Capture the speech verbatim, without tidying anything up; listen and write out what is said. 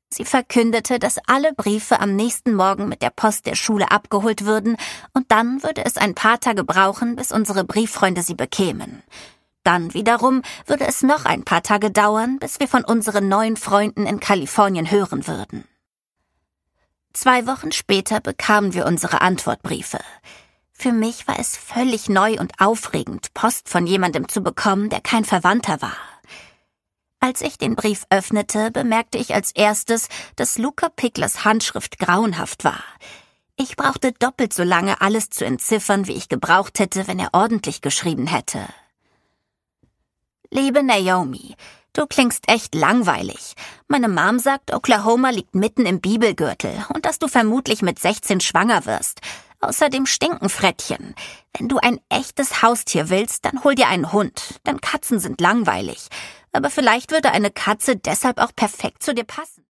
Sie verkündete, dass alle Briefe am nächsten Morgen mit der Post der Schule abgeholt würden und dann würde es ein paar Tage brauchen, bis unsere Brieffreunde sie bekämen. Dann wiederum würde es noch ein paar Tage dauern, bis wir von unseren neuen Freunden in Kalifornien hören würden. Zwei Wochen später bekamen wir unsere Antwortbriefe. Für mich war es völlig neu und aufregend, Post von jemandem zu bekommen, der kein Verwandter war. Als ich den Brief öffnete, bemerkte ich als erstes, dass Luca Picklers Handschrift grauenhaft war. Ich brauchte doppelt so lange, alles zu entziffern, wie ich gebraucht hätte, wenn er ordentlich geschrieben hätte. Liebe Naomi, du klingst echt langweilig. Meine Mom sagt, Oklahoma liegt mitten im Bibelgürtel und dass du vermutlich mit sechzehn schwanger wirst. Außerdem stinken Frettchen. Wenn du ein echtes Haustier willst, dann hol dir einen Hund, denn Katzen sind langweilig. Aber vielleicht würde eine Katze deshalb auch perfekt zu dir passen.